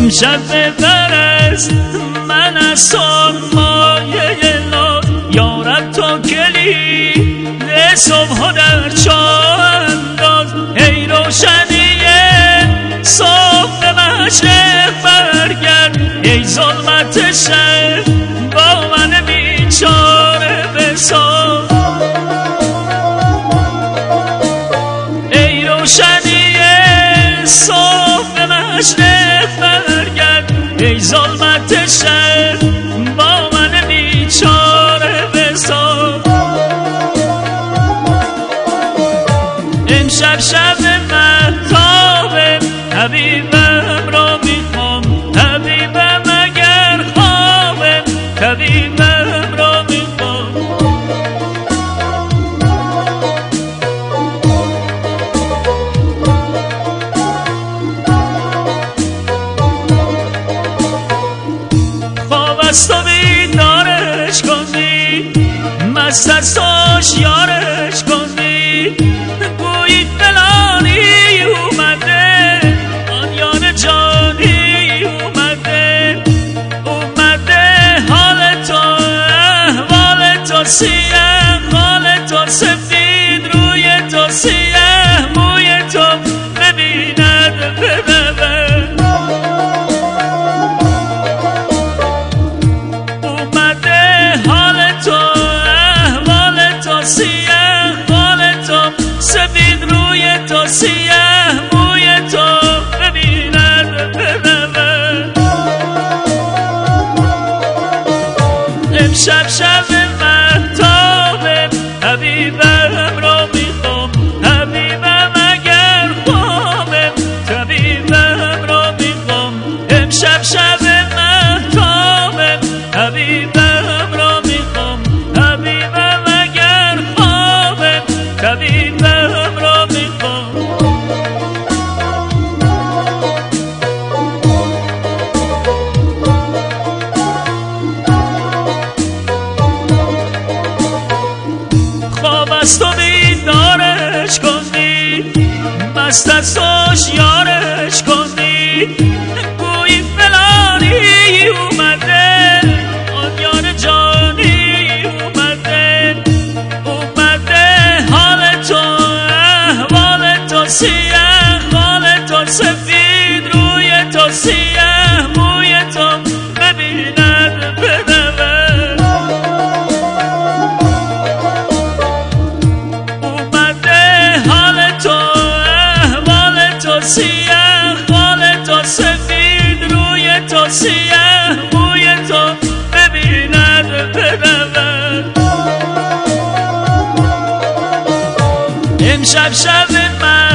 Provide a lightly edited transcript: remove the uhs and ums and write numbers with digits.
امشب ببر از من از سرمایه لا یارب تا کلید صبح در چاه انداز. ای روشنی صبح به مشرق برگرد، ای ظلمت شب با من بیچاره بساز. ای روشنی صبح به مشرق برگرد، ای ظلمت شب با من بیچاره بساز. امشب شب مهتابه حبیبم را میخوام، حبیبم اگر خوابه حبیبم را میخوام. خواب است و بیدارش کنی، مست است و یارش کنی، گویی فلانی اومده، آن یار جانی اومده. اومده حال تو احوال تو سیه، حال تو سفید، روی تو سیه، موی تو ببیند بدود. اومده حال تو احوال تو سیه، حال تو سفید، روی تو سیه، موی تو ببیند بدود. امشب شب مهتابه حبیبم را میخوام، حبیبم اگر خوابه طبیبم را میخوام. امشب شب مهتابه حبیبم را میخوام، حبیبم اگر خوابه طبیبم را میخوام. خواب است و بیدارش کنی، مست است و یارش کنی، گویی فلانی اومده، آن یار جانی اومده. اومده حال تو احوال تو سیه، حال تو سفید، روی تو سیه، موی تو ببیند بدود. اومده حال تو احوال تو سیه، حال تو سفید، روی تو سیه، موی تو ببیند بدود. امشب شب من